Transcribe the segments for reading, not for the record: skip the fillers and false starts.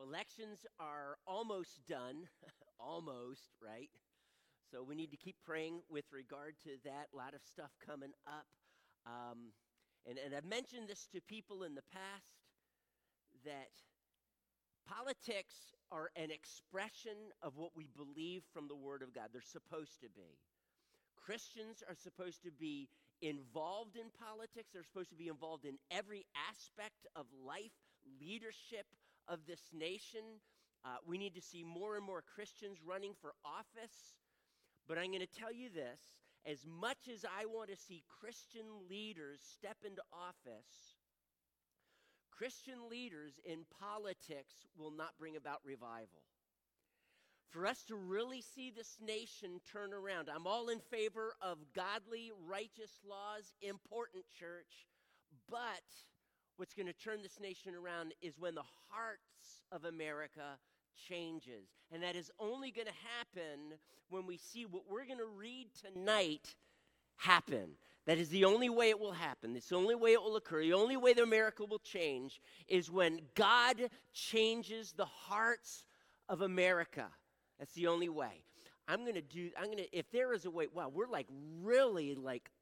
Elections are almost done, almost, right? So we need to keep praying with regard to that. A lot of stuff coming up. And I've mentioned this to people in the past, that politics are an expression of what we believe from the Word of God. They're supposed to be. Christians are supposed to be involved in politics. They're supposed to be involved in every aspect of life, leadership of this nation. We need to see more and more Christians running for office. But I'm going to tell you this, as much as I want to see Christian leaders step into office, Christian leaders in politics will not bring about revival. For us to really see this nation turn around, I'm all in favor of godly, righteous laws, important church, but what's going to turn this nation around is when the hearts of America changes. And that is only going to happen when we see what we're going to read tonight happen. That is the only way it will happen. It's the only way it will occur. The only way the miracle will change is when God changes the hearts of America. That's the only way. If there is a way, wow, we're really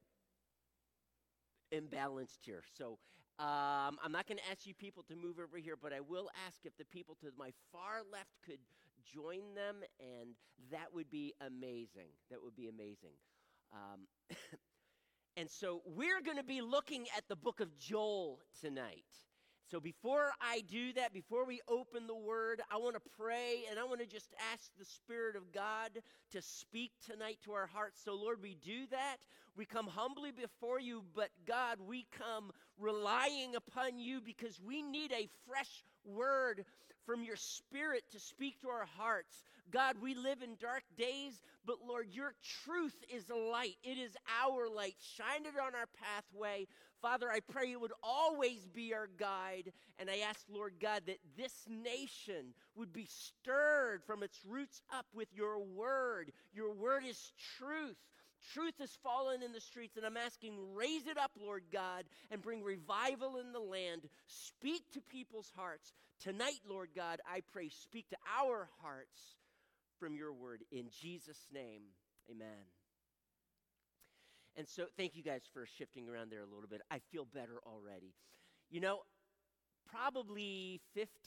imbalanced here. So I'm not going to ask you people to move over here, but I will ask if the people to my far left could join them, and that would be amazing. That would be amazing. And so we're going to be looking at the book of Joel tonight. So before I do that, before we open the Word, I want to pray, and I want to just ask the Spirit of God to speak tonight to our hearts. So Lord, we do that. We come humbly before you, but God, we come relying upon you because we need a fresh word from your Spirit to speak to our hearts. God, we live in dark days, but Lord, your truth is a light. It is our light. Shine it on our pathway. Father, I pray it would always be our guide. And I ask, Lord God, that this nation would be stirred from its roots up with your word. Your word is truth. Truth has fallen in the streets, and I'm asking, raise it up, Lord God, and bring revival in the land. Speak to people's hearts. Tonight, Lord God, I pray, speak to our hearts from your word. In Jesus' name, amen. And so thank you guys for shifting around there a little bit. I feel better already. You know, probably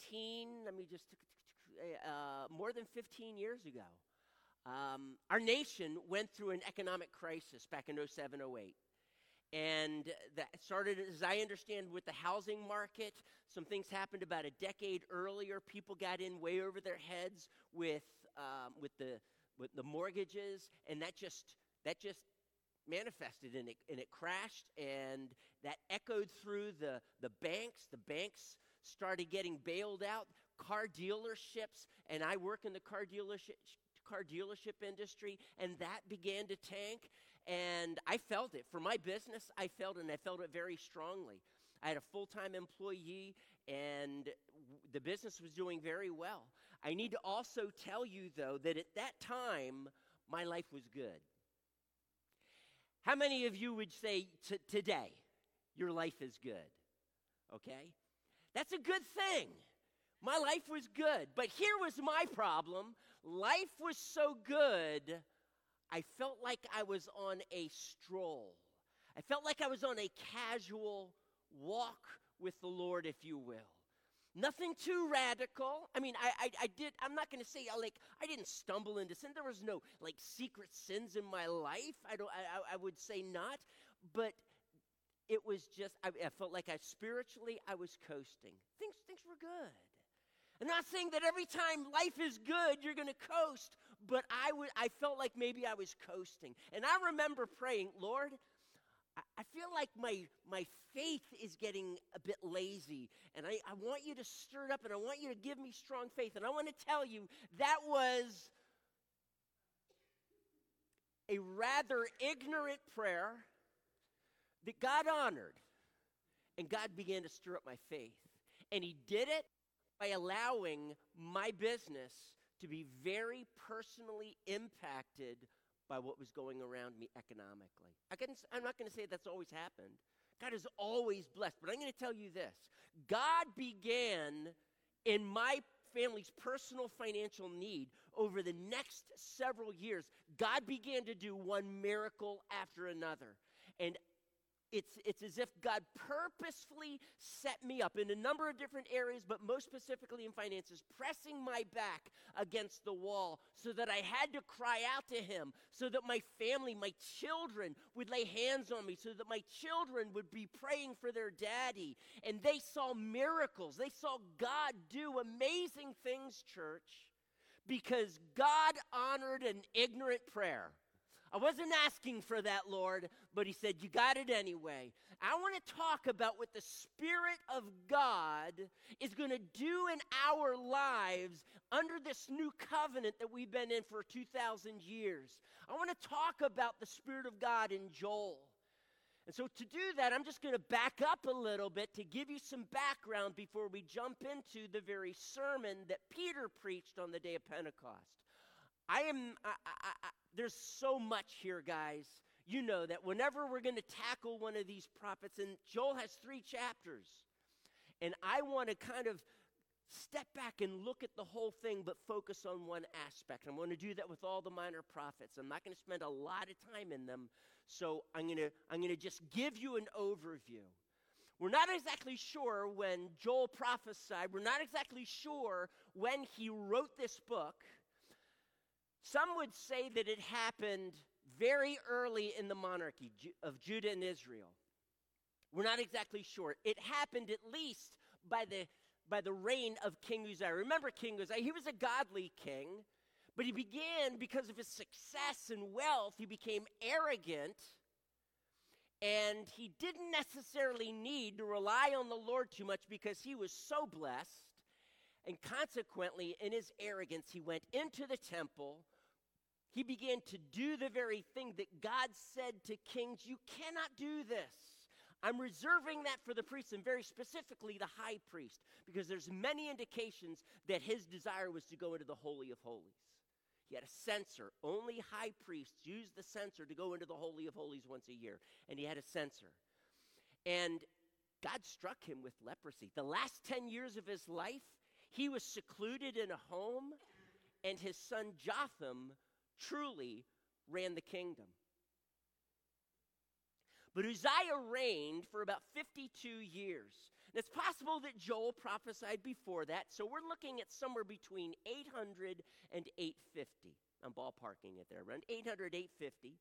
more than 15 years ago, our nation went through an economic crisis back in 07, 08. And that started, as I understand, with the housing market. Some things happened about a decade earlier. People got in way over their heads with the mortgages, and that just manifested, and it crashed, and that echoed through the banks. The banks started getting bailed out. Car dealerships, and I work in the car dealership industry, and that began to tank, and I felt it. For my business, I felt it, and I felt it very strongly. I had a full-time employee, and the business was doing very well. I need to also tell you, though, that at that time, my life was good. How many of you would say today, your life is good? Okay? That's a good thing. My life was good. But here was my problem. Life was so good, I felt like I was on a stroll. I felt like I was on a casual walk with the Lord, if you will. Nothing too radical. I mean, I'm not going to say, I didn't stumble into sin. There was no, secret sins in my life. I would say not. But it was just, I felt like spiritually, I was coasting. Things were good. I'm not saying that every time life is good, you're going to coast. But I felt like maybe I was coasting. And I remember praying, Lord, I feel like my faith is getting a bit lazy, and I want you to stir it up, and I want you to give me strong faith. And I want to tell you, that was a rather ignorant prayer that God honored, and God began to stir up my faith. And he did it by allowing my business to be very personally impacted by what was going around me economically. I'm not going to say that's always happened. God is always blessed. But I'm going to tell you this. God began in my family's personal financial need, over the next several years, God began to do one miracle after another. And it's as if God purposefully set me up in a number of different areas, but most specifically in finances, pressing my back against the wall so that I had to cry out to him, so that my family, my children would lay hands on me, so that my children would be praying for their daddy. And they saw miracles. They saw God do amazing things, church, because God honored an ignorant prayer. I wasn't asking for that, Lord, but he said, you got it anyway. I want to talk about what the Spirit of God is going to do in our lives under this new covenant that we've been in for 2,000 years. I want to talk about the Spirit of God in Joel. And so to do that, I'm just going to back up a little bit to give you some background before we jump into the very sermon that Peter preached on the day of Pentecost. There's so much here, guys. You know that whenever we're going to tackle one of these prophets, and Joel has 3 chapters, and I want to kind of step back and look at the whole thing, but focus on one aspect. I'm going to do that with all the minor prophets. I'm not going to spend a lot of time in them, so I'm going to just give you an overview. We're not exactly sure when Joel prophesied. We're not exactly sure when he wrote this book. Some would say that it happened very early in the monarchy of Judah and Israel. We're not exactly sure. It happened at least by the reign of King Uzziah. Remember King Uzziah? He was a godly king, but he began, because of his success and wealth, he became arrogant, and he didn't necessarily need to rely on the Lord too much because he was so blessed. And consequently, in his arrogance, he went into the temple. He began to do the very thing that God said to kings, you cannot do this. I'm reserving that for the priests, and very specifically the high priest, because there's many indications that his desire was to go into the Holy of Holies. He had a censer. Only high priests used the censer to go into the Holy of Holies once a year, and he had a censer. And God struck him with leprosy. The last 10 years of his life, he was secluded in a home, and his son Jotham truly ran the kingdom. But Uzziah reigned for about 52 years. And it's possible that Joel prophesied before that, so we're looking at somewhere between 800 and 850. I'm ballparking it there, around 800, 850.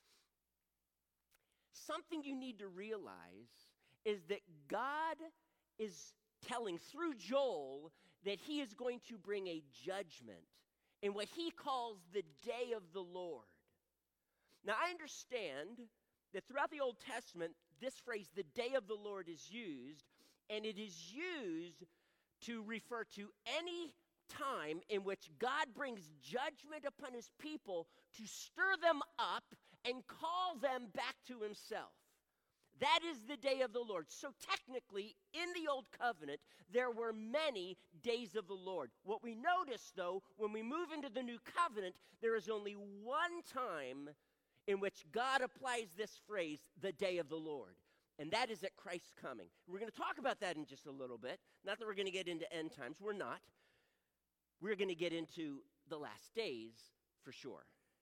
Something you need to realize is that God is telling through Joel that he is going to bring a judgment in what he calls the day of the Lord. Now, I understand that throughout the Old Testament, this phrase, the day of the Lord, is used, and it is used to refer to any time in which God brings judgment upon his people to stir them up and call them back to himself. That is the day of the Lord. So technically, in the Old Covenant, there were many days of the Lord. What we notice, though, when we move into the New Covenant, there is only one time in which God applies this phrase, the day of the Lord. And that is at Christ's coming. We're going to talk about that in just a little bit. Not that we're going to get into end times. We're not. We're going to get into the last days for sure.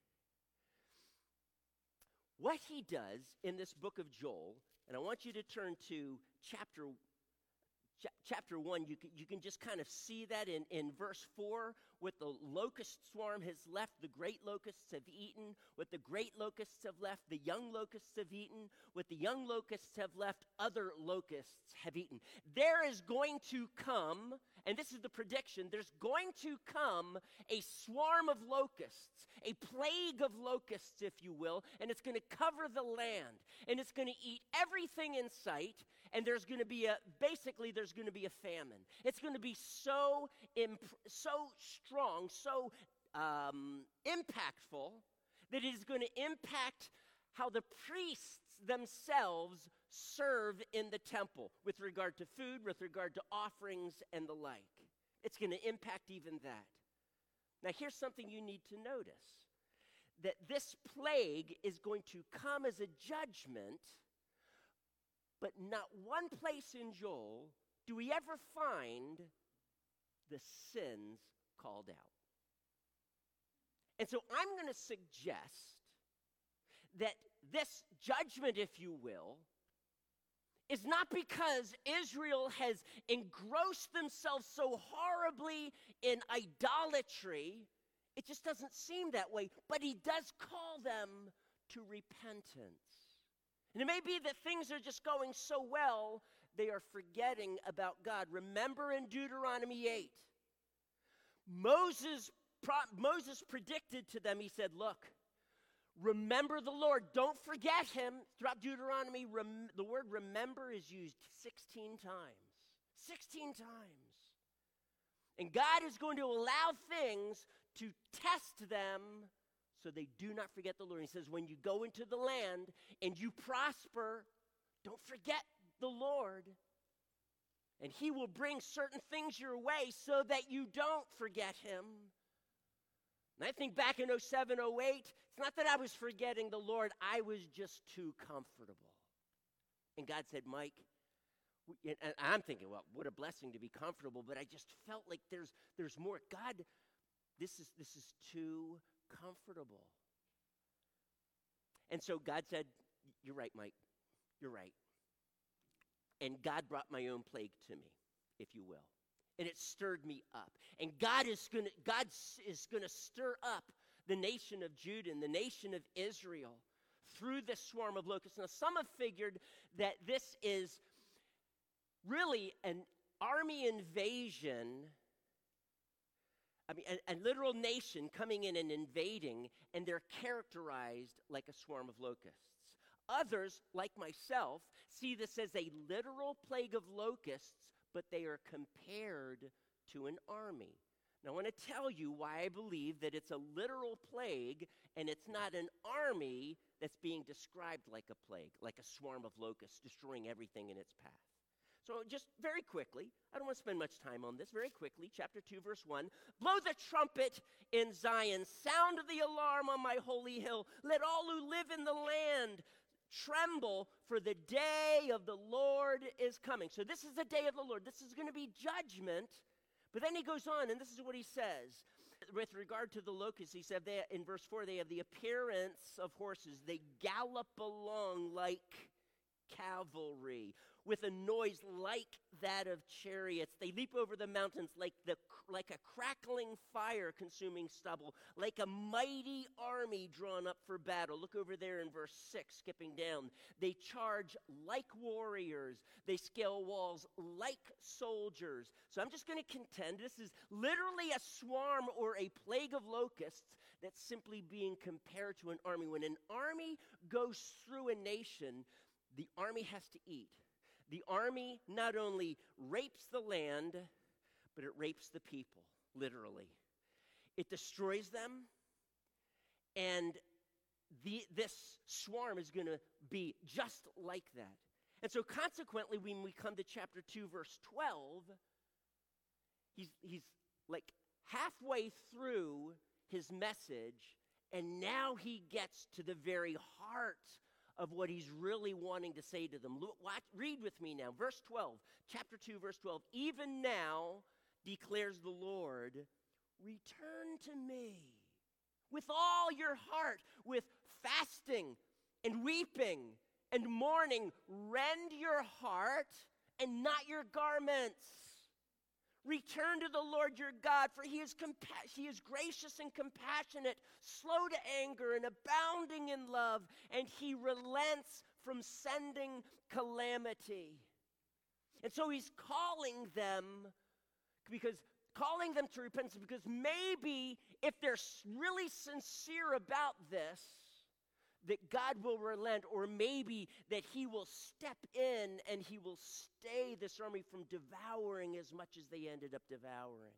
What he does in this book of Joel, and I want you to turn to chapter 1, you can just kind of see that in verse 4, what the locust swarm has left, the great locusts have eaten. What the great locusts have left, the young locusts have eaten. What the young locusts have left, other locusts have eaten. There is going to come, and this is the prediction, there's going to come a swarm of locusts, a plague of locusts, if you will, and it's going to cover the land, and it's going to eat everything in sight, and there's going to be a famine. It's going to be so strong, so impactful, that it is going to impact how the priests themselves serve in the temple with regard to food, with regard to offerings, and the like. It's going to impact even that. Now, here's something you need to notice, that this plague is going to come as a judgment, but not one place in Joel do we ever find the sins called out. And so I'm going to suggest that this judgment, if you will, is not because Israel has engrossed themselves so horribly in idolatry. It just doesn't seem that way. But he does call them to repentance. And it may be that things are just going so well, they are forgetting about God. Remember in Deuteronomy 8, Moses predicted to them, he said, look, remember the Lord. Don't forget him. Throughout Deuteronomy, the word remember is used 16 times. 16 times. And God is going to allow things to test them so they do not forget the Lord. He says, when you go into the land and you prosper, don't forget the Lord. And he will bring certain things your way so that you don't forget him. And I think back in 07, 08, it's not that I was forgetting the Lord. I was just too comfortable. And God said, Mike, and I'm thinking, well, what a blessing to be comfortable. But I just felt like there's more. God, this is too comfortable. And so God said, you're right, Mike. You're right. And God brought my own plague to me, if you will. And it stirred me up. And God is going to stir up the nation of Judah and the nation of Israel through this swarm of locusts. Now, some have figured that this is really an army invasion. I mean, a literal nation coming in and invading, and they're characterized like a swarm of locusts. Others, like myself, see this as a literal plague of locusts, but they are compared to an army. Now, I want to tell you why I believe that it's a literal plague and it's not an army that's being described like a plague, like a swarm of locusts destroying everything in its path. So just very quickly, I don't want to spend much time on this, very quickly, chapter 2, verse 1. Blow the trumpet in Zion, sound the alarm on my holy hill. Let all who live in the land tremble, for the day of the Lord is coming. So this is the day of the Lord. This is going to be judgment. But then he goes on, and this is what he says. With regard to the locusts, he said in verse 4, they have the appearance of horses. They gallop along like cavalry, with a noise like that of chariots. They leap over the mountains like a crackling fire consuming stubble, like a mighty army drawn up for battle. Look over there in verse 6, skipping down. They charge like warriors. They scale walls like soldiers. So I'm just going to contend this is literally a swarm or a plague of locusts that's simply being compared to an army. When an army goes through a nation, the army has to eat. The army not only rapes the land, but it rapes the people, literally. It destroys them, and this swarm is going to be just like that. And so consequently, when we come to chapter 2, verse 12, he's like halfway through his message, and now he gets to the very heart of what he's really wanting to say to them. Read with me now. Verse 12, chapter 2, verse 12. Even now, declares the Lord, return to me with all your heart, with fasting and weeping and mourning. Rend your heart and not your garments. Return to the Lord your God, for he is gracious and compassionate, slow to anger and abounding in love, and he relents from sending calamity. And so he's calling them to repentance, because maybe if they're really sincere about this, that God will relent, or maybe that he will step in and he will stay this army from devouring as much as they ended up devouring.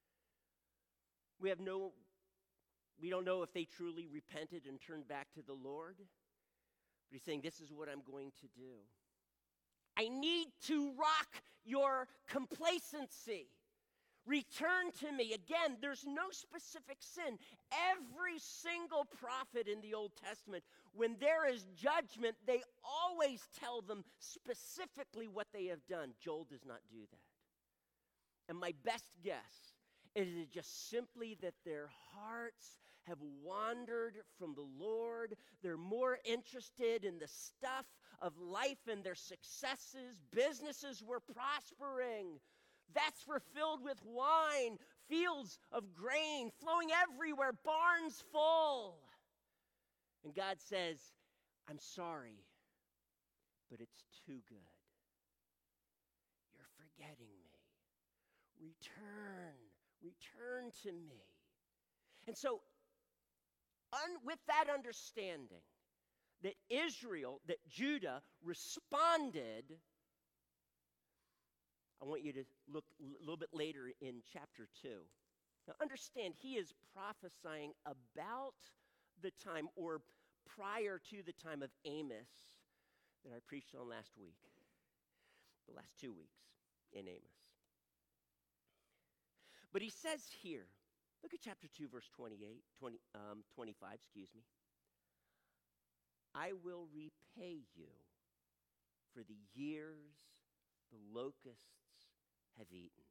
We don't know if they truly repented and turned back to the Lord, but he's saying, this is what I'm going to do. I need to rock your complacency. Return to me. Again, there's no specific sin. Every single prophet in the Old Testament, when there is judgment, they always tell them specifically what they have done. Joel does not do that. And my best guess is it just simply that their hearts have wandered from the Lord. They're more interested in the stuff of life and their successes. Businesses were prospering. Vats were filled with wine, fields of grain flowing everywhere, barns full. And God says, I'm sorry, but it's too good. You're forgetting me. Return to me. And so, with that understanding that Judah responded, I want you to look a little bit later in chapter 2. Now understand, he is prophesying about the time or prior to the time of Amos that I preached on last week, the last 2 weeks in Amos. But he says here, look at chapter 2, verse 25, I will repay you for the years the locusts have eaten.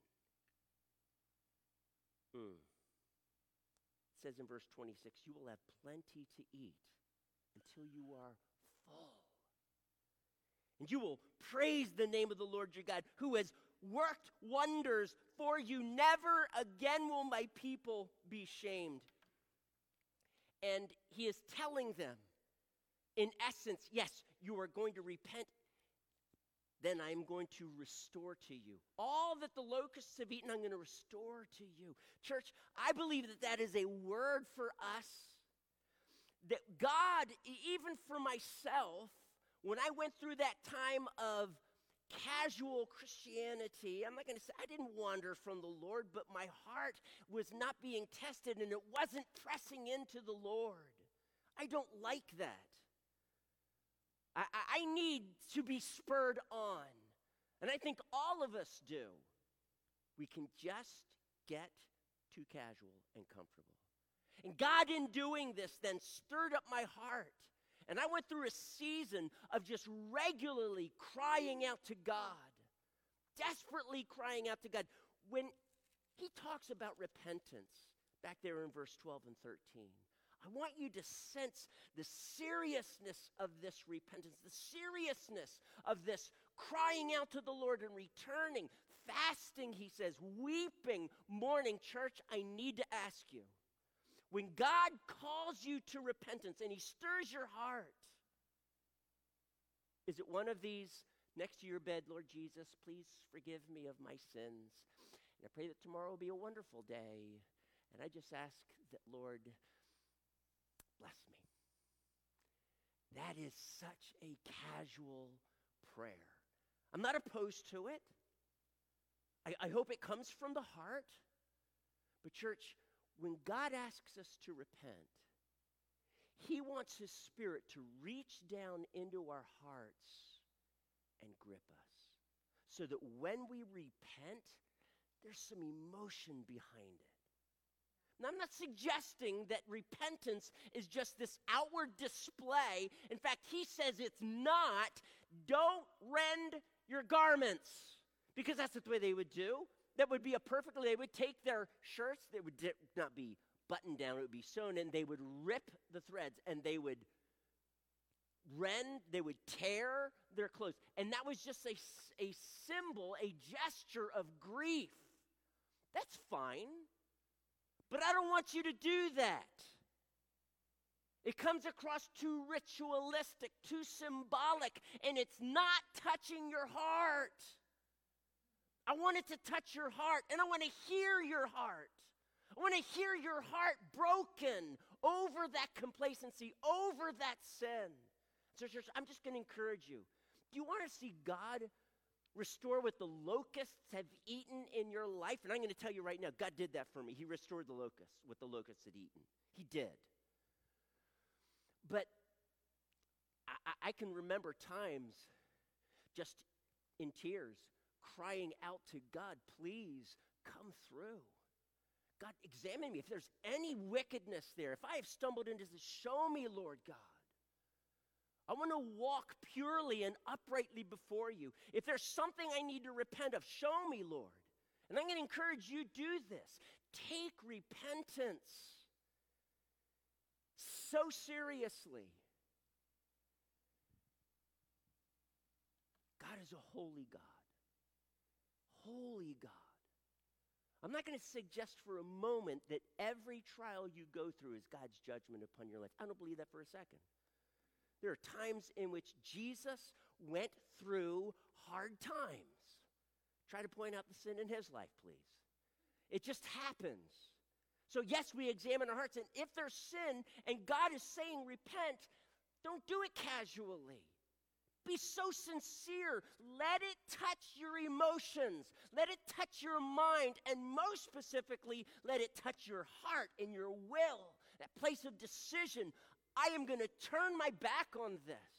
It says in verse 26, you will have plenty to eat until you are full. And you will praise the name of the Lord your God, who has worked wonders for you. Never again will my people be shamed. And he is telling them, in essence, yes, you are going to repent, then I'm going to restore to you. All that the locusts have eaten, I'm going to restore to you. Church, I believe that that is a word for us. That God, even for myself, when I went through that time of casual Christianity, I'm not going to say I didn't wander from the Lord, but my heart was not being tested and it wasn't pressing into the Lord. I don't like that. I need to be spurred on. And I think all of us do. We can just get too casual and comfortable. And God, in doing this, then stirred up my heart. And I went through a season of just regularly crying out to God, desperately crying out to God. When he talks about repentance, back there in verse 12 and 13, I want you to sense the seriousness of this repentance, the seriousness of this crying out to the Lord and returning, fasting, he says, weeping, mourning. Church, I need to ask you, when God calls you to repentance and he stirs your heart, is it one of these, next to your bed, Lord Jesus, please forgive me of my sins, and I pray that tomorrow will be a wonderful day, and I just ask that, Lord, bless me. That is such a casual prayer. I'm not opposed to it. I hope it comes from the heart. But church, when God asks us to repent, he wants his Spirit to reach down into our hearts and grip us. So that when we repent, there's some emotion behind it. Now, I'm not suggesting that repentance is just this outward display. In fact, he says it's not. Don't rend your garments, because that's the way they would do. That would be they would take their shirts, they would not be buttoned down, it would be sewn, and they would rip the threads, and they would rend, they would tear their clothes. And that was just a symbol, a gesture of grief. That's fine. But I don't want you to do that. It comes across too ritualistic, too symbolic, and it's not touching your heart. I want it to touch your heart, and I want to hear your heart. I want to hear your heart broken over that complacency, over that sin. So, church, I'm just going to encourage you. Do you want to see God restore what the locusts have eaten in your life? And I'm going to tell you right now, God did that for me. He restored the locusts, what the locusts had eaten. He did. But I can remember times just in tears crying out to God, please come through. God, examine me. If there's any wickedness there, if I have stumbled into this, show me, Lord God. I want to walk purely and uprightly before you. If there's something I need to repent of, show me, Lord. And I'm going to encourage you to do this. Take repentance so seriously. God is a holy God. Holy God. I'm not going to suggest for a moment that every trial you go through is God's judgment upon your life. I don't believe that for a second. There are times in which Jesus went through hard times. Try to point out the sin in his life, please. It just happens. So yes, we examine our hearts, and if there's sin and God is saying repent, don't do it casually. Be so sincere. Let it touch your emotions. Let it touch your mind. And most specifically, let it touch your heart and your will. That place of decision. I am going to turn my back on this.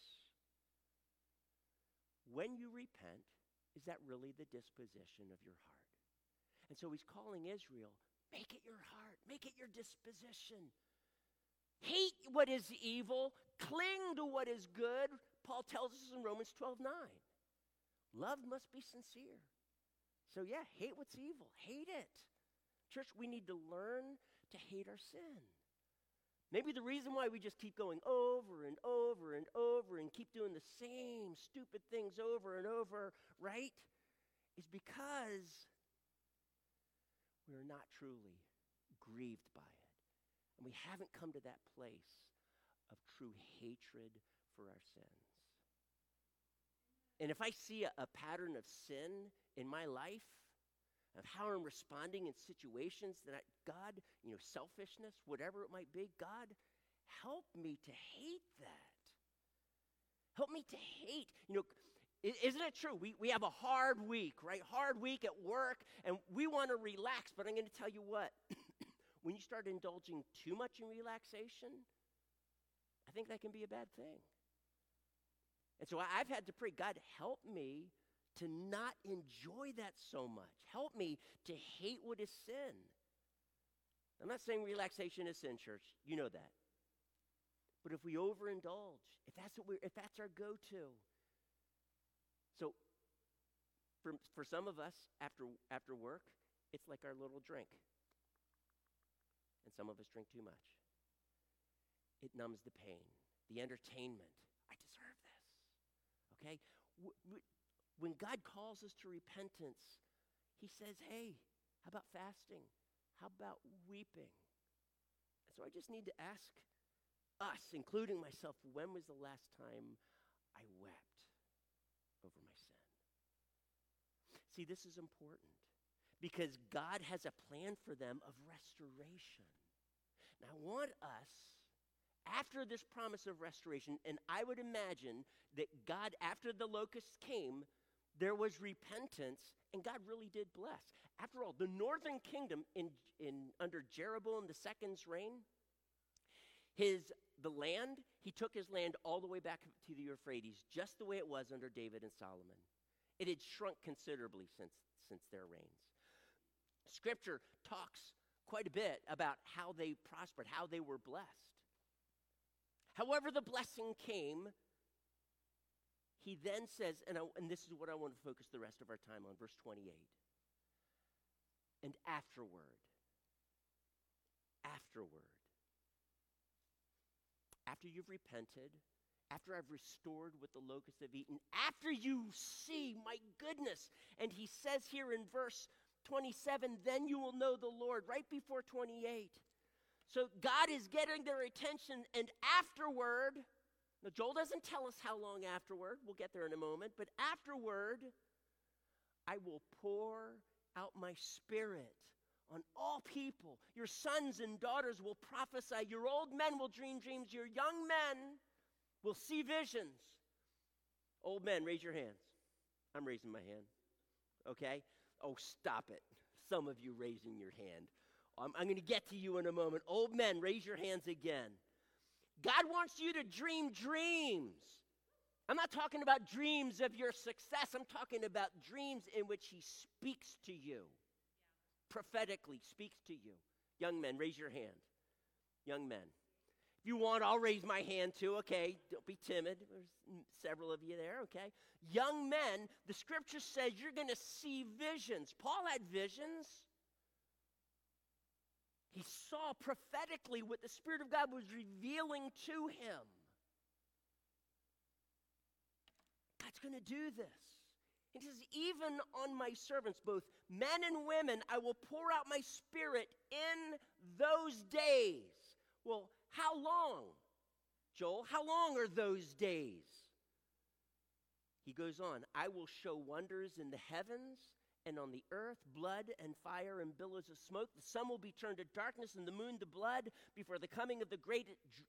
When you repent, is that really the disposition of your heart? And so he's calling Israel, make it your heart. Make it your disposition. Hate what is evil. Cling to what is good. Paul tells us in Romans 12:9. Love must be sincere. So yeah, hate what's evil. Hate it. Church, we need to learn to hate our sin. Maybe the reason why we just keep going over and over and over and keep doing the same stupid things over and over, right, is because we're not truly grieved by it. And we haven't come to that place of true hatred for our sins. And if I see a pattern of sin in my life, of how I'm responding in situations that God, selfishness, whatever it might be, God, help me to hate that. Help me to hate. Isn't it true? We have a hard week, right? Hard week at work, and we want to relax. But I'm going to tell you what. When you start indulging too much in relaxation, I think that can be a bad thing. And so I've had to pray, God, help me to not enjoy that so much. Help me to hate what is sin. I'm not saying relaxation is sin, church. You know that. But if we overindulge, if that's our go-to. So for some of us, after work, it's like our little drink. And some of us drink too much. It numbs the pain, the entertainment. I deserve this. Okay? When God calls us to repentance, he says, hey, how about fasting? How about weeping? And so I just need to ask us, including myself, when was the last time I wept over my sin? See, this is important because God has a plan for them of restoration. Now, I want us, after this promise of restoration, and I would imagine that God, after the locusts came, there was repentance, and God really did bless. After all, the northern kingdom under Jeroboam II's reign, the land, he took his land all the way back to the Euphrates, just the way it was under David and Solomon. It had shrunk considerably since their reigns. Scripture talks quite a bit about how they prospered, how they were blessed. However the blessing came, he then says, and this is what I want to focus the rest of our time on, verse 28. And afterward, after you've repented, after I've restored what the locusts have eaten, after you see my goodness, and he says here in verse 27, then you will know the Lord, right before 28. So God is getting their attention, and afterward, now Joel doesn't tell us how long afterward, we'll get there in a moment, but afterward, I will pour out my spirit on all people. Your sons and daughters will prophesy, your old men will dream dreams, your young men will see visions. Old men, raise your hands. I'm raising my hand, okay? Oh, stop it. Some of you raising your hand. I'm going to get to you in a moment. Old men, raise your hands again. God wants you to dream dreams. I'm not talking about dreams of your success. I'm talking about dreams in which he speaks to you. Prophetically speaks to you. Young men, raise your hand. Young men. If you want, I'll raise my hand too, okay? Don't be timid. There's several of you there, okay? Young men, the scripture says you're going to see visions. Paul had visions. He saw prophetically what the Spirit of God was revealing to him. God's going to do this. He says, even on my servants, both men and women, I will pour out my Spirit in those days. Well, how long, Joel? How long are those days? He goes on, I will show wonders in the heavens and on the earth, blood and fire and billows of smoke. The sun will be turned to darkness and the moon to blood before the coming of the great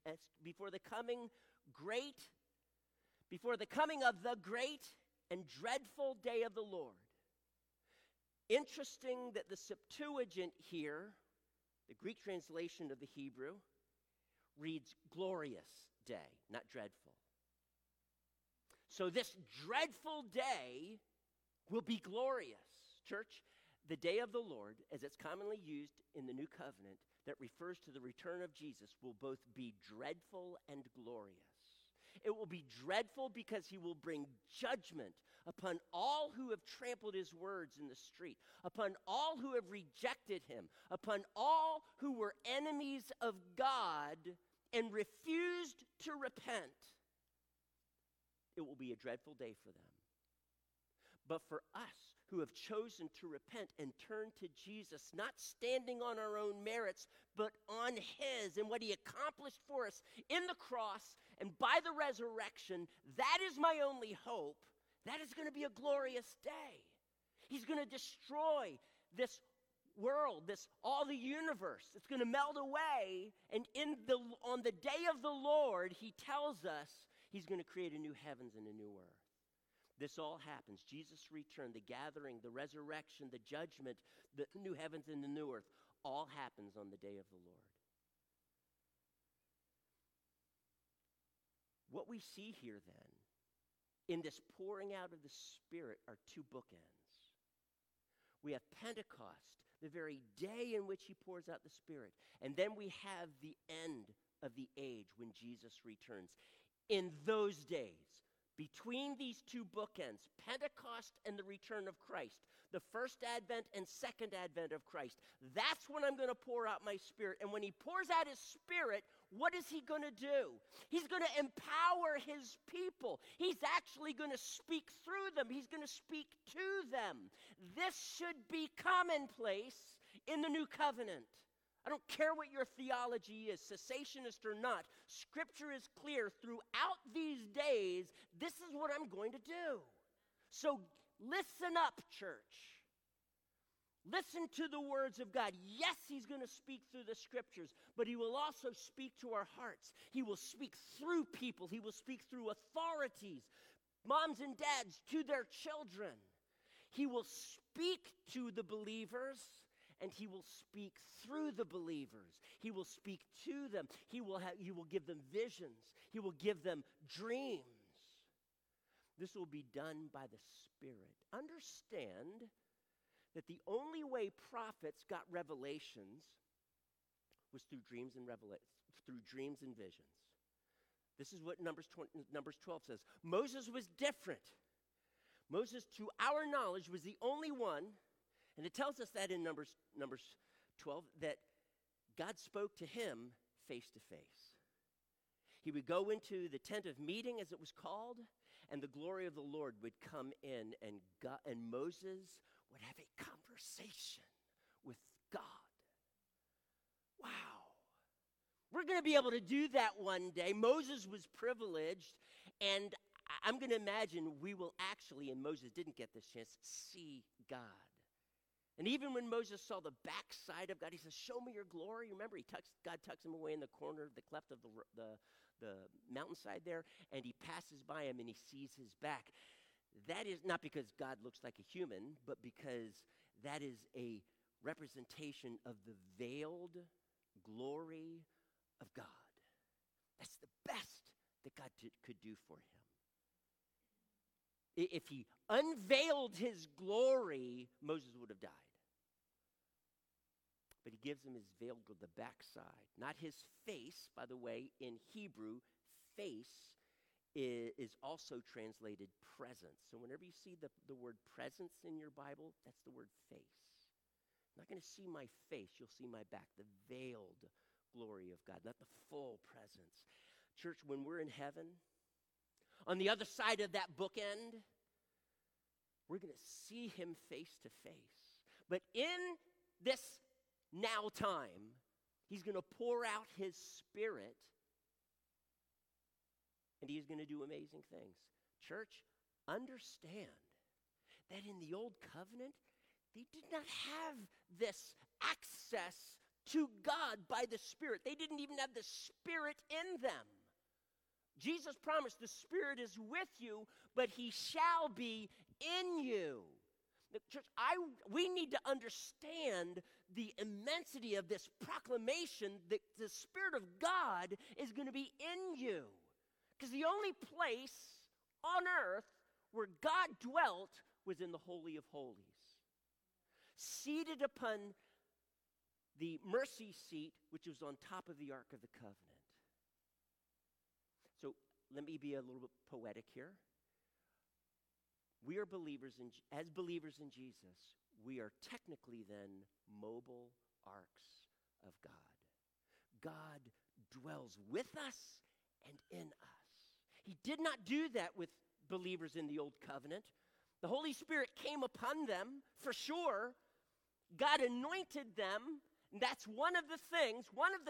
and dreadful day of the Lord. Interesting that the Septuagint here, the Greek translation of the Hebrew, reads glorious day, not dreadful. So this dreadful day will be glorious. Church, the day of the Lord, as it's commonly used in the New Covenant, that refers to the return of Jesus, will both be dreadful and glorious. It will be dreadful because he will bring judgment upon all who have trampled his words in the street, upon all who have rejected him, upon all who were enemies of God and refused to repent. It will be a dreadful day for them. But for us who have chosen to repent and turn to Jesus, not standing on our own merits, but on his and what he accomplished for us in the cross and by the resurrection, that is my only hope. That is going to be a glorious day. He's going to destroy this world, all the universe. It's going to melt away, and on the day of the Lord, he tells us he's going to create a new heavens and a new earth. This all happens. Jesus' return, the gathering, the resurrection, the judgment, the new heavens and the new earth, all happens on the day of the Lord. What we see here then, in this pouring out of the Spirit, are two bookends. We have Pentecost, the very day in which he pours out the Spirit. And then we have the end of the age when Jesus returns. In those days, between these two bookends, Pentecost and the return of Christ, the first advent and second advent of Christ, that's when I'm going to pour out my Spirit. And when he pours out his Spirit, what is he going to do? He's going to empower his people. He's actually going to speak through them. He's going to speak to them. This should be commonplace in the new covenant. I don't care what your theology is, cessationist or not. Scripture is clear. Throughout these days, this is what I'm going to do. So listen up, church. Listen to the words of God. Yes, he's going to speak through the scriptures, but he will also speak to our hearts. He will speak through people. He will speak through authorities, moms and dads, to their children. He will speak to the believers, and he will speak through the believers. He will speak to them. He will give them visions. He will give them dreams. This will be done by the Spirit. Understand that the only way prophets got revelations was through dreams and visions. This is what Numbers 12 says. Moses was different. Moses, to our knowledge, was the only one. And it tells us that in Numbers 12, that God spoke to him face to face. He would go into the tent of meeting, as it was called, and the glory of the Lord would come in, and Moses would have a conversation with God. Wow. We're going to be able to do that one day. Moses was privileged, and I'm going to imagine we will actually, and Moses didn't get this chance, see God. And even when Moses saw the backside of God, he says, show me your glory. Remember, God tucks him away in the corner, the cleft of the mountainside there, and he passes by him and he sees his back. That is not because God looks like a human, but because that is a representation of the veiled glory of God. That's the best that God could do for him. If he unveiled his glory, Moses would have died. but he gives him his veil to the backside. Not his face, by the way. In Hebrew, face is also translated presence. So whenever you see the word presence in your Bible, that's the word face. You're not going to see my face, you'll see my back, the veiled glory of God, not the full presence. Church, when we're in heaven, on the other side of that bookend, we're going to see him face to face. But in this now time, he's going to pour out his Spirit, and he's going to do amazing things. Church, understand that in the old covenant, they did not have this access to God by the Spirit. They didn't even have the Spirit in them. Jesus promised the Spirit is with you, but he shall be in you. Church, we need to understand the immensity of this proclamation that the Spirit of God is going to be in you. Because the only place on earth where God dwelt was in the Holy of Holies, seated upon the mercy seat, which was on top of the Ark of the Covenant. So let me be a little bit poetic here. We are believers, as believers in Jesus, we are technically then mobile arks of God. God dwells with us and in us. He did not do that with believers in the old covenant. The Holy Spirit came upon them, for sure. God anointed them. And that's one of the things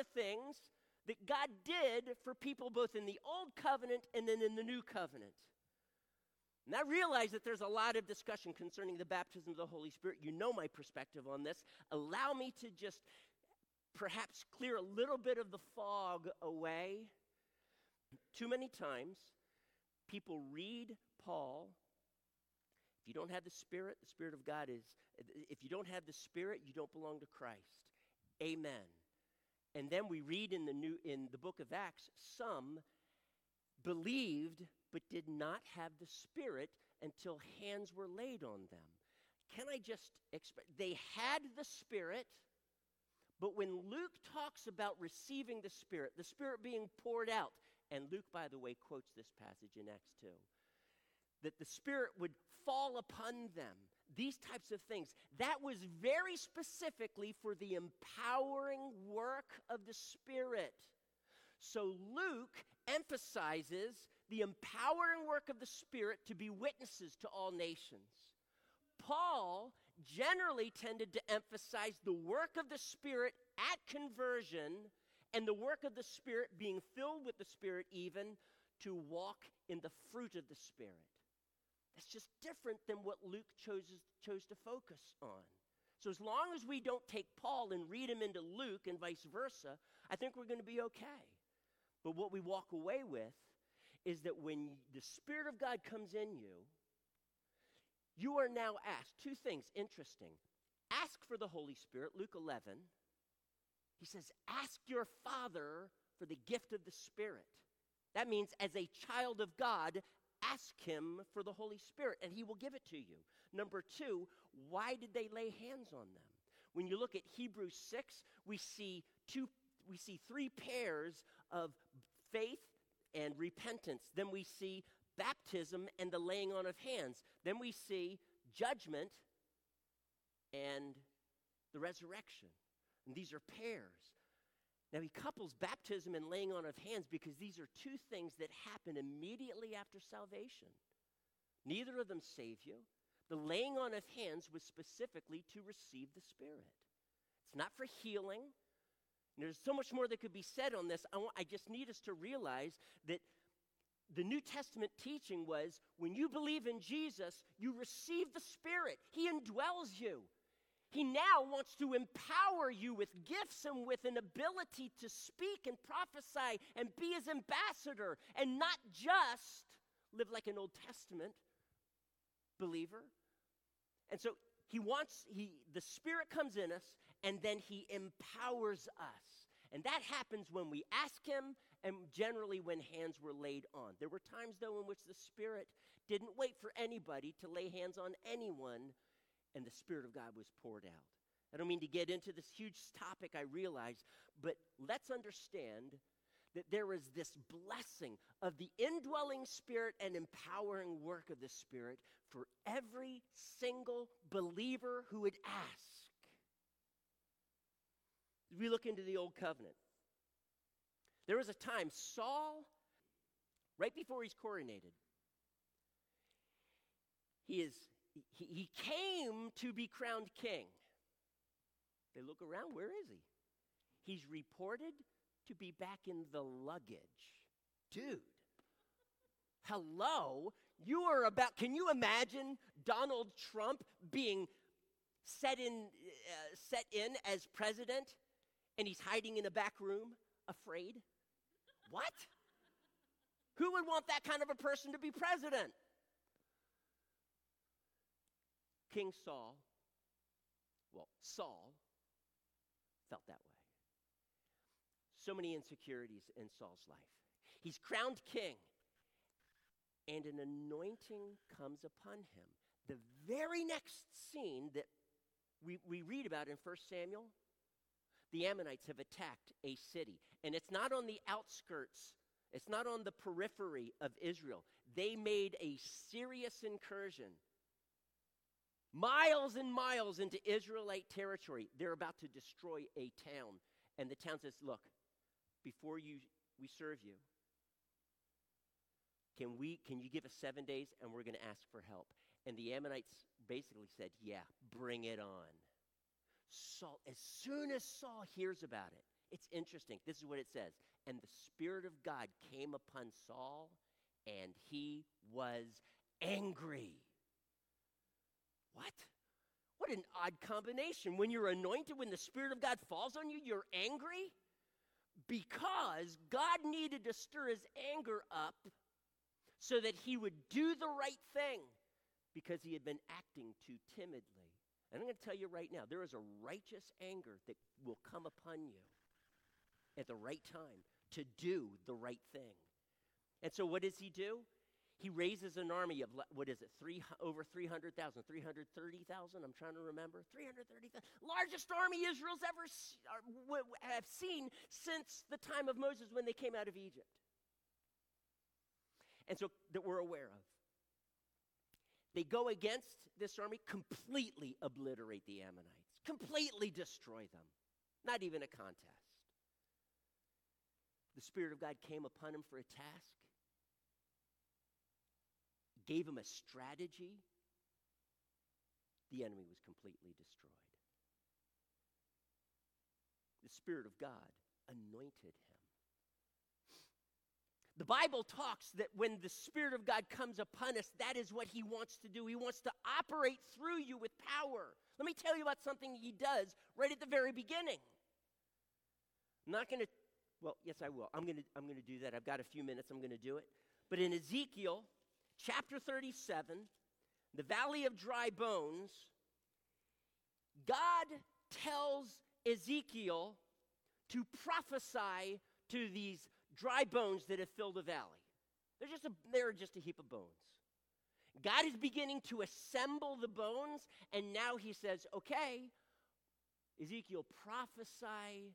that God did for people both in the old covenant and then in the new covenant. And I realize that there's a lot of discussion concerning the baptism of the Holy Spirit. You know my perspective on this. Allow me to just perhaps clear a little bit of the fog away. Too many times, people read Paul. If you don't have the Spirit of God is, if you don't have the Spirit, you don't belong to Christ. Amen. And then we read in the book of Acts, some believed but did not have the Spirit until hands were laid on them. Can I just express? They had the Spirit, but when Luke talks about receiving the Spirit being poured out, and Luke, by the way, quotes this passage in Acts 2, that the Spirit would fall upon them, these types of things, that was very specifically for the empowering work of the Spirit. So Luke emphasizes the empowering work of the Spirit to be witnesses to all nations. Paul generally tended to emphasize the work of the Spirit at conversion and the work of the Spirit being filled with the Spirit even to walk in the fruit of the Spirit. That's just different than what Luke chose to focus on. So as long as we don't take Paul and read him into Luke and vice versa, I think we're going to be okay. But what we walk away with is that when the Spirit of God comes in you, you are now asked two things interesting. Ask for the Holy Spirit, Luke 11. He says, ask your Father for the gift of the Spirit. That means as a child of God, ask him for the Holy Spirit, and he will give it to you. Number two, why did they lay hands on them? When you look at Hebrews 6, we see three pairs of faith and repentance. Then we see baptism and the laying on of hands. Then we see judgment and the resurrection. And these are pairs. Now, he couples baptism and laying on of hands because these are two things that happen immediately after salvation. Neither of them save you. The laying on of hands was specifically to receive the Spirit. It's not for healing. And there's so much more that could be said on this. I just need us to realize that the New Testament teaching was when you believe in Jesus, you receive the Spirit. He indwells you. He now wants to empower you with gifts and with an ability to speak and prophesy and be his ambassador and not just live like an Old Testament believer. And so the Spirit comes in us and then he empowers us. And that happens when we ask him and generally when hands were laid on. There were times, though, in which the Spirit didn't wait for anybody to lay hands on anyone, and the Spirit of God was poured out. I don't mean to get into this huge topic, I realize, but let's understand that there is this blessing of the indwelling Spirit and empowering work of the Spirit for every single believer who would ask. As we look into the Old Covenant, there was a time Saul, right before he's coronated, he came to be crowned king. They look around, where is he? He's reported to be back in the luggage. Dude, hello? Can you imagine Donald Trump being set in as president, and he's hiding in a back room, afraid? What? Who would want that kind of a person to be president? King Saul, Saul felt that way. So many insecurities in Saul's life. He's crowned king, and an anointing comes upon him. The very next scene that we read about in 1 Samuel, the Ammonites have attacked a city. And it's not on the outskirts. It's not on the periphery of Israel. They made a serious incursion. Miles and miles into Israelite territory. They're about to destroy a town. And the town says, look, before we serve you, can you give us 7 days and we're going to ask for help? And the Ammonites basically said, yeah, bring it on. Saul, as soon as Saul hears about it, it's interesting. This is what it says. And the Spirit of God came upon Saul, and he was angry. What? What an odd combination. When you're anointed, when the Spirit of God falls on you, you're angry? Because God needed to stir his anger up so that he would do the right thing, because he had been acting too timidly. And I'm going to tell you right now, there is a righteous anger that will come upon you at the right time to do the right thing. And so what does he do? He raises an army of, over 300,000, 330,000, I'm trying to remember, 330,000. Largest army Israel's ever have seen since the time of Moses when they came out of Egypt. And so that we're aware of. They go against this army, completely obliterate the Ammonites, completely destroy them. Not even a contest. The Spirit of God came upon him for a task, gave him a strategy. The enemy was completely destroyed. The Spirit of God anointed him. The Bible talks that when the Spirit of God comes upon us, that is what he wants to do. He wants to operate through you with power. Let me tell you about something he does right at the very beginning. I'm not going to, yes, I will. I'm going to do that. I've got a few minutes. I'm going to do it. But in Ezekiel chapter 37, the Valley of Dry Bones, God tells Ezekiel to prophesy to these dry bones that have filled a valley. They're just a heap of bones. God is beginning to assemble the bones, and now he says, okay, Ezekiel, prophesy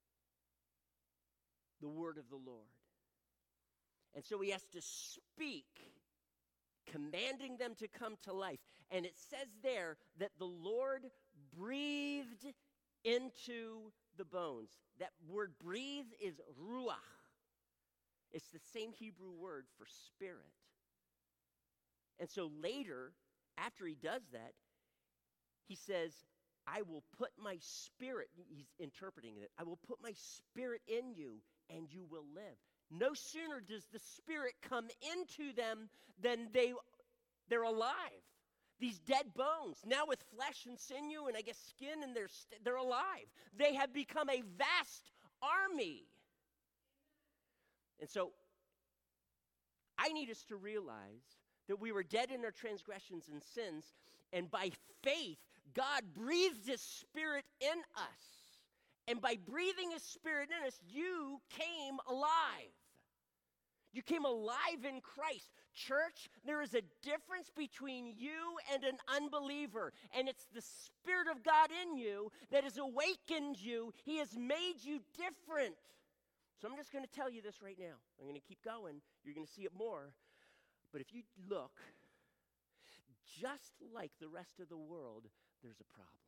the word of the Lord. And so he has to speak, commanding them to come to life. And it says there that the Lord breathed into the bones. That word breathe is ruach. It's the same Hebrew word for spirit. And so later, after he does that, he says, I will put my spirit, he's interpreting it, I will put my spirit in you and you will live. No sooner does the Spirit come into them than they're alive. These dead bones, now with flesh and sinew and I guess skin, and they're alive. They have become a vast army. And so I need us to realize that we were dead in our transgressions and sins, and by faith, God breathed his Spirit in us. And by breathing his Spirit in us, you came alive. You came alive in Christ. Church, there is a difference between you and an unbeliever, and it's the Spirit of God in you that has awakened you. He has made you different. So I'm just going to tell you this right now. I'm going to keep going. You're going to see it more. But if you look, just like the rest of the world, there's a problem.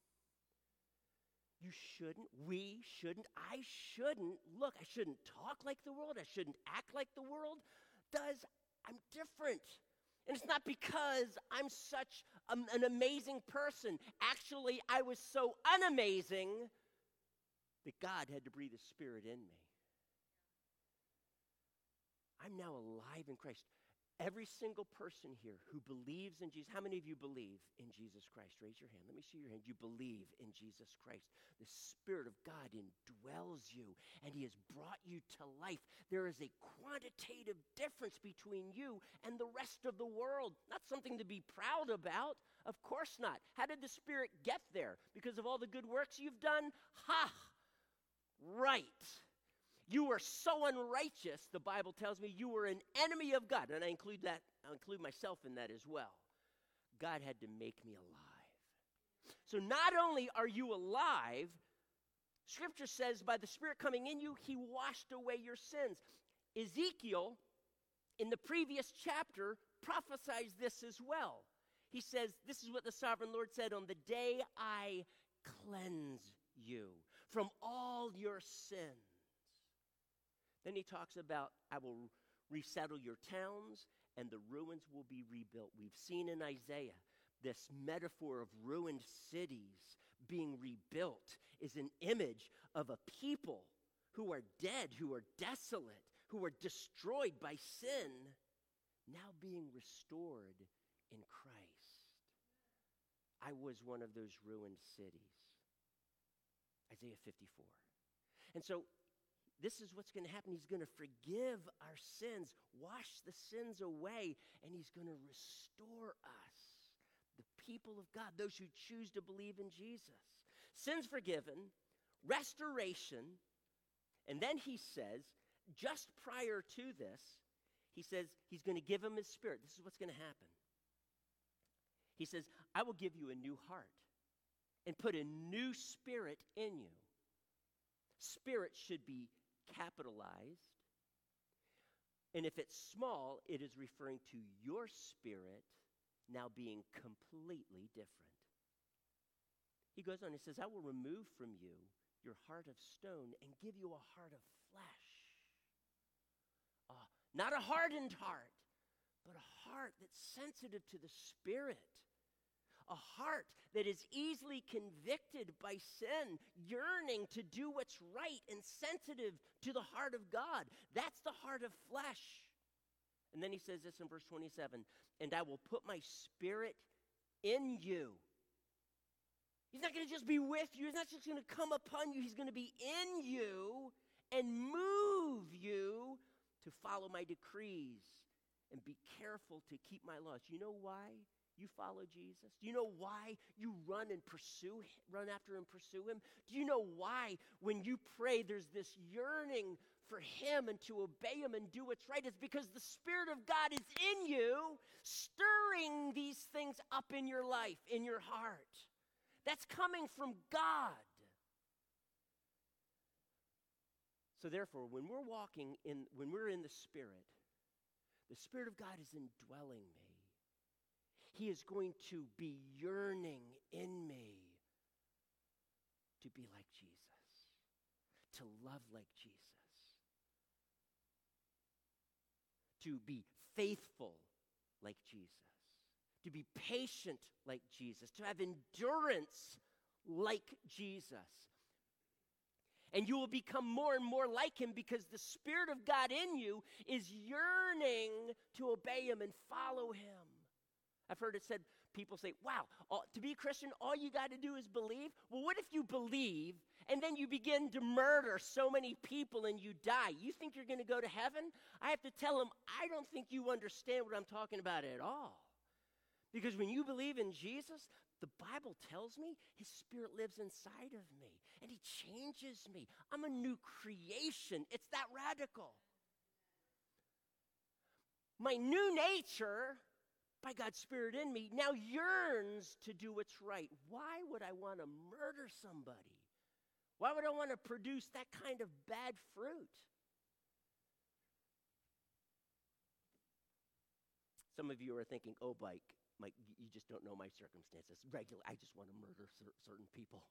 You shouldn't, we shouldn't, I shouldn't, look, I shouldn't talk like the world, I shouldn't act like the world does. I'm different. And it's not because I'm such an amazing person. Actually, I was so unamazing that God had to breathe His Spirit in me. I'm now alive in Christ. Every single person here who believes in Jesus, how many of you believe in Jesus Christ? Raise your hand. Let me see your hand. You believe in Jesus Christ. The Spirit of God indwells you, and He has brought you to life. There is a quantitative difference between you and the rest of the world. Not something to be proud about. Of course not. How did the Spirit get there? Because of all the good works you've done? Ha! Right. You were so unrighteous, the Bible tells me, you were an enemy of God. And I include myself in that as well. God had to make me alive. So not only are you alive, Scripture says by the Spirit coming in you, He washed away your sins. Ezekiel, in the previous chapter, prophesies this as well. He says, this is what the sovereign Lord said, on the day I cleanse you from all your sins. Then he talks about, I will resettle your towns, and the ruins will be rebuilt. We've seen in Isaiah this metaphor of ruined cities being rebuilt is an image of a people who are dead, who are desolate, who are destroyed by sin, now being restored in Christ. I was one of those ruined cities. Isaiah 54. And so, this is what's going to happen. He's going to forgive our sins, wash the sins away, and He's going to restore us, the people of God, those who choose to believe in Jesus. Sins forgiven, restoration, and then He says, just prior to this, He says He's going to give them His Spirit. This is what's going to happen. He says, I will give you a new heart and put a new spirit in you. Spirit should be capitalized. And if it's small, it is referring to your spirit now being completely different. He goes on, he says, I will remove from you your heart of stone and give you a heart of flesh. Not a hardened heart, but a heart that's sensitive to the Spirit. A heart that is easily convicted by sin, yearning to do what's right and sensitive to the heart of God. That's the heart of flesh. And then he says this in verse 27, and I will put my Spirit in you. He's not going to just be with you. He's not just going to come upon you. He's going to be in you and move you to follow my decrees and be careful to keep my laws. You know why you follow Jesus? Do you know why you run after and pursue Him? Do you know why when you pray there's this yearning for Him and to obey Him and do what's right? It's because the Spirit of God is in you, stirring these things up in your life, in your heart. That's coming from God. So therefore, when we're in the Spirit of God is indwelling me. He is going to be yearning in me to be like Jesus, to love like Jesus, to be faithful like Jesus, to be patient like Jesus, to have endurance like Jesus. And you will become more and more like Him because the Spirit of God in you is yearning to obey Him and follow Him. I've heard it said, people say, wow, to be a Christian, all you got to do is believe. Well, what if you believe and then you begin to murder so many people and you die? You think you're going to go to heaven? I have to tell them, I don't think you understand what I'm talking about at all. Because when you believe in Jesus, the Bible tells me His Spirit lives inside of me and He changes me. I'm a new creation. It's that radical. My new nature, by God's Spirit in me, now yearns to do what's right. Why would I want to murder somebody? Why would I want to produce that kind of bad fruit? Some of you are thinking, oh, Mike, you just don't know my circumstances. I just want to murder certain people.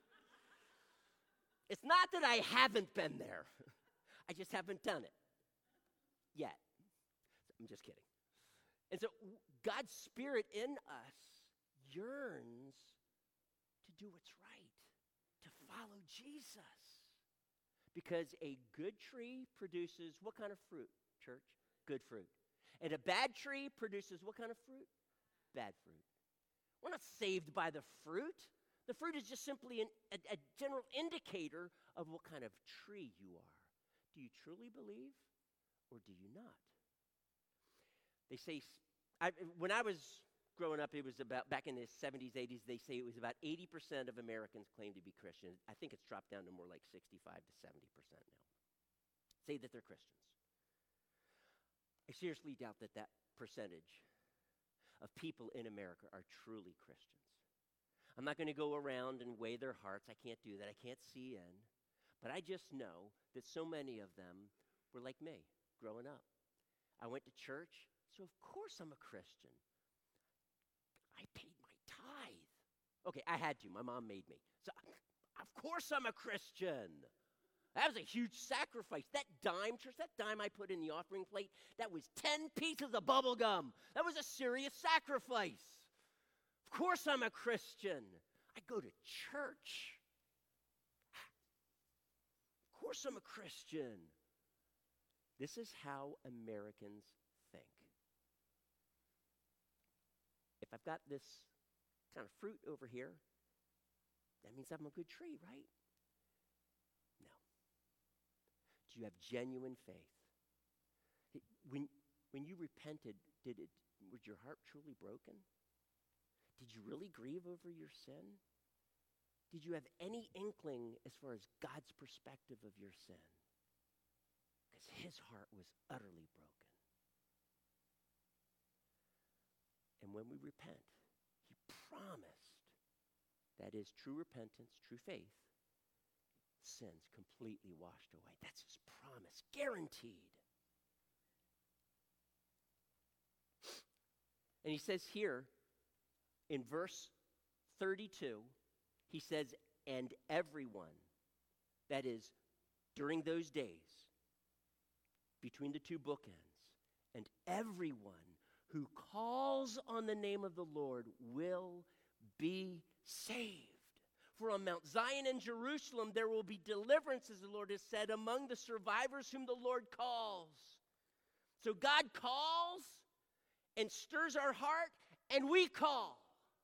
It's not that I haven't been there. I just haven't done it yet. I'm just kidding. And so God's Spirit in us yearns to do what's right, to follow Jesus. Because a good tree produces what kind of fruit, church? Good fruit. And a bad tree produces what kind of fruit? Bad fruit. We're not saved by the fruit. The fruit is just simply a general indicator of what kind of tree you are. Do you truly believe or do you not? They say, when I was growing up, it was about, back in the 70s, 80s, they say it was about 80% of Americans claim to be Christian. I think it's dropped down to more like 65 to 70% now. Say that they're Christians. I seriously doubt that percentage of people in America are truly Christians. I'm not going to go around and weigh their hearts. I can't do that. I can't see in. But I just know that so many of them were like me growing up. I went to church, so of course I'm a Christian. I paid my tithe. Okay, I had to. My mom made me. So of course I'm a Christian. That was a huge sacrifice. That dime, church, that dime I put in the offering plate, that was 10 pieces of bubble gum. That was a serious sacrifice. Of course I'm a Christian. I go to church. Of course I'm a Christian. This is how Americans think. If I've got this kind of fruit over here, that means I'm a good tree, right? No. Do you have genuine faith? When you repented, was your heart truly broken? Did you really grieve over your sin? Did you have any inkling as far as God's perspective of your sin? Because his heart was utterly broken. And when we repent, he promised, that is true repentance, true faith, sins completely washed away. That's his promise, guaranteed. And he says here, in verse 32, he says, and everyone, that is, during those days, between the two bookends, and everyone who calls on the name of the Lord will be saved. For on Mount Zion and Jerusalem there will be deliverance, as the Lord has said, among the survivors whom the Lord calls. So God calls and stirs our heart, and we call.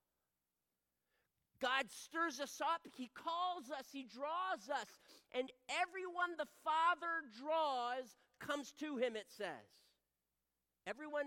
God stirs us up, he calls us, he draws us, and everyone the Father draws comes to him, it says. Everyone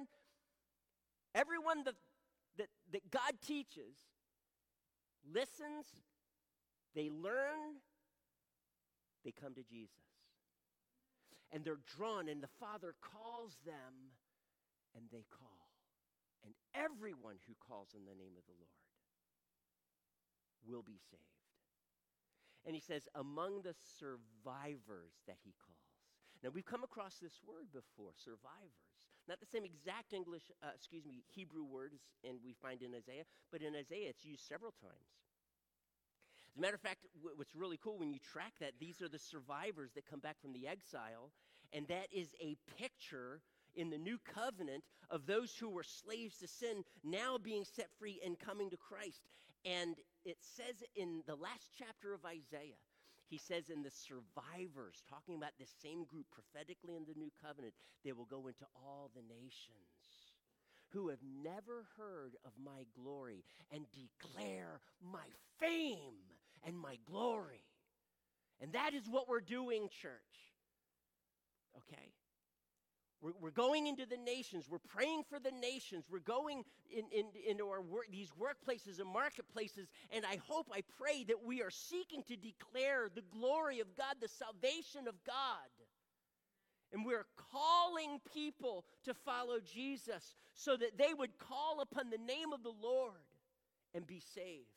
that God teaches listens, they learn, they come to Jesus. And they're drawn, and the Father calls them, and they call. And everyone who calls in the name of the Lord will be saved. And he says, among the survivors that he calls. Now, we've come across this word before, survivors. Not the same exact Hebrew word and we find in Isaiah, but in Isaiah it's used several times. As a matter of fact, what's really cool, when you track that, these are the survivors that come back from the exile, and that is a picture in the new covenant of those who were slaves to sin now being set free and coming to Christ. And it says in the last chapter of Isaiah, he says in the survivors, talking about this same group prophetically in the new covenant, they will go into all the nations who have never heard of my glory and declare my fame and my glory. And that is what we're doing, church. Okay? We're going into the nations. We're praying for the nations. We're going into our these workplaces and marketplaces. And I hope, I pray that we are seeking to declare the glory of God, the salvation of God. And we're calling people to follow Jesus so that they would call upon the name of the Lord and be saved.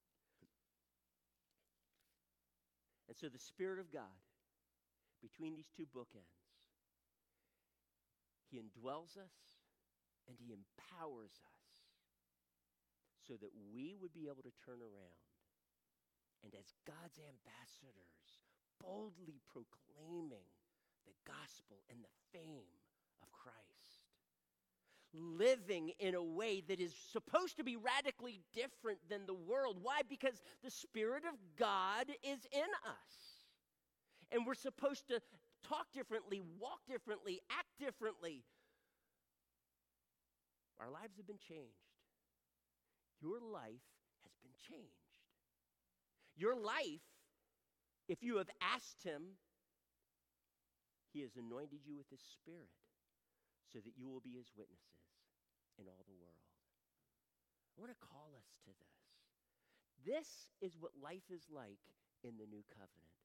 And so the Spirit of God, between these two bookends, He indwells us and He empowers us so that we would be able to turn around and as God's ambassadors, boldly proclaiming the gospel and the fame of Christ. Living in a way that is supposed to be radically different than the world. Why? Because the Spirit of God is in us. And we're supposed to talk differently, walk differently, act differently. Our lives have been changed. Your life has been changed. Your life, if you have asked Him, He has anointed you with His Spirit so that you will be His witnesses in all the world. I want to call us to this. This is what life is like in the new covenant.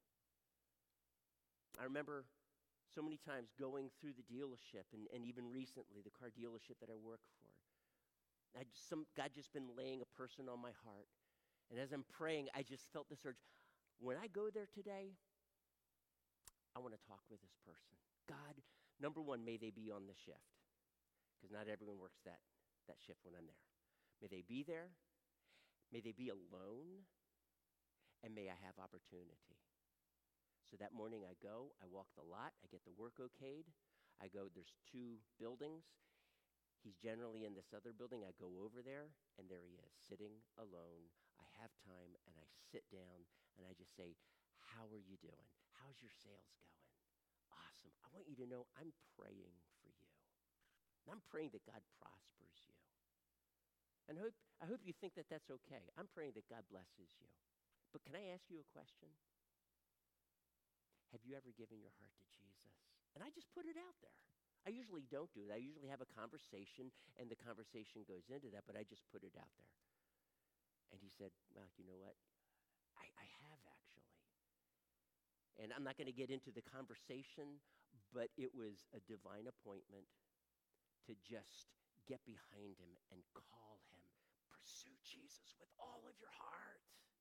I remember so many times going through the dealership, and even recently, the car dealership that I work for. God just been laying a person on my heart. And as I'm praying, I just felt this urge. When I go there today, I want to talk with this person. God, number one, may they be on the shift. Because not everyone works that shift when I'm there. May they be there. May they be alone. And may I have opportunity. So that morning I go, I walk the lot, I get the work okayed. I go, there's 2 buildings. He's generally in this other building. I go over there, and there he is, sitting alone. I have time, and I sit down, and I just say, how are you doing? How's your sales going? Awesome. I want you to know I'm praying for you. And I'm praying that God prospers you. And I hope you think that that's okay. I'm praying that God blesses you. But can I ask you a question? Have you ever given your heart to Jesus? And I just put it out there. I usually don't do it. I usually have a conversation, and the conversation goes into that, but I just put it out there. And he said, well, you know what? I have actually. And I'm not going to get into the conversation, but it was a divine appointment to just get behind him and call him. Pursue Jesus with all of your heart.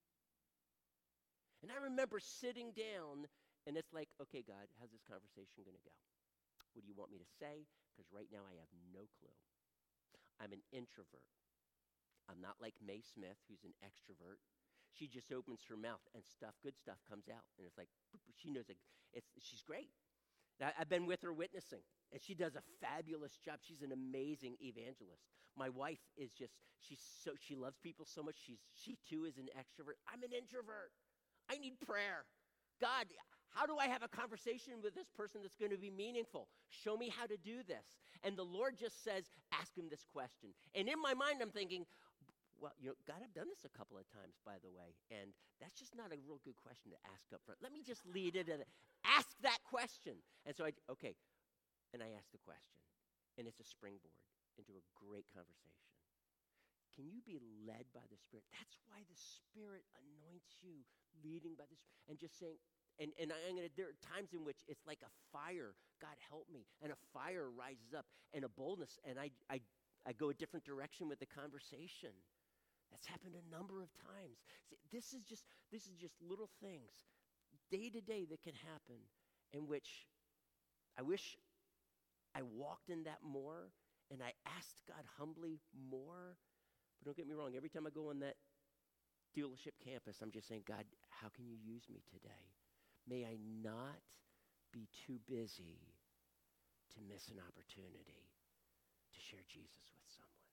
And I remember sitting down, and it's like, okay, God, how's this conversation going to go? What do you want me to say? Because right now I have no clue. I'm an introvert. I'm not like Mae Smith, who's an extrovert. She just opens her mouth and good stuff comes out. And it's like, she knows she's great. I've been with her witnessing, and she does a fabulous job. She's an amazing evangelist. My wife is she loves people so much. She too is an extrovert. I'm an introvert. I need prayer. God, how do I have a conversation with this person that's going to be meaningful? Show me how to do this. And the Lord just says, ask him this question. And in my mind, I'm thinking, well, God, I've done this a couple of times, by the way, and that's just not a real good question to ask up front. Let me just lead it and ask that question. And so and I ask the question, and it's a springboard into a great conversation. Can you be led by the Spirit? That's why the Spirit anoints you, leading by the Spirit, and just saying, and there are times in which it's like a fire, God help me, and a fire rises up, and a boldness, and I go a different direction with the conversation. That's happened a number of times. See, this is just little things, day to day, that can happen, in which I wish I walked in that more, and I asked God humbly more. But don't get me wrong, every time I go on that dealership campus, I'm just saying, God, how can you use me today? May I not be too busy to miss an opportunity to share Jesus with someone.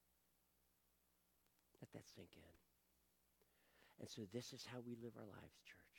Let that sink in. And so this is how we live our lives, church.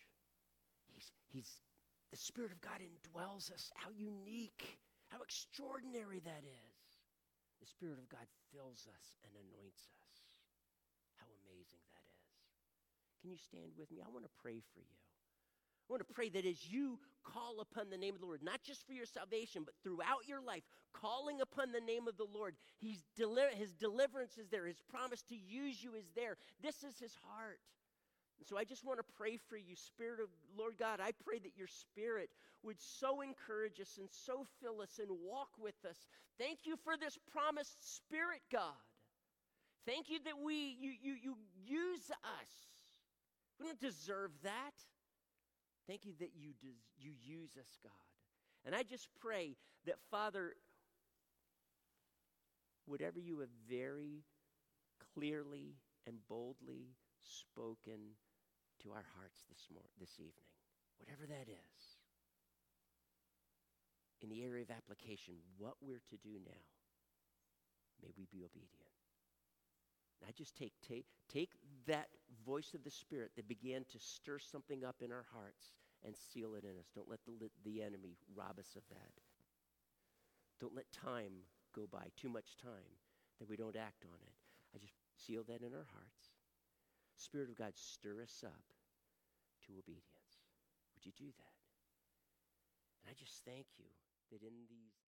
The Spirit of God indwells us. How unique, how extraordinary that is. The Spirit of God fills us and anoints us. How amazing that is. Can you stand with me? I want to pray for you. I want to pray that as you call upon the name of the Lord, not just for your salvation, but throughout your life, calling upon the name of the Lord, his deliverance is there. His promise to use you is there. This is his heart. So I just want to pray for you, Spirit of Lord God. I pray that your Spirit would so encourage us and so fill us and walk with us. Thank you for this promised Spirit, God. Thank you that you use us. We don't deserve that. Thank you that you use us, God. And I just pray that, Father, whatever you have very clearly and boldly spoken to our hearts this evening, whatever that is, in the area of application, what we're to do now, may we be obedient. And I just take that voice of the Spirit that began to stir something up in our hearts and seal it in us. Don't let the enemy rob us of that. Don't let time go by, too much time, that we don't act on it. I just seal that in our hearts. Spirit of God, stir us up to obedience. Would you do that? And I just thank you that in these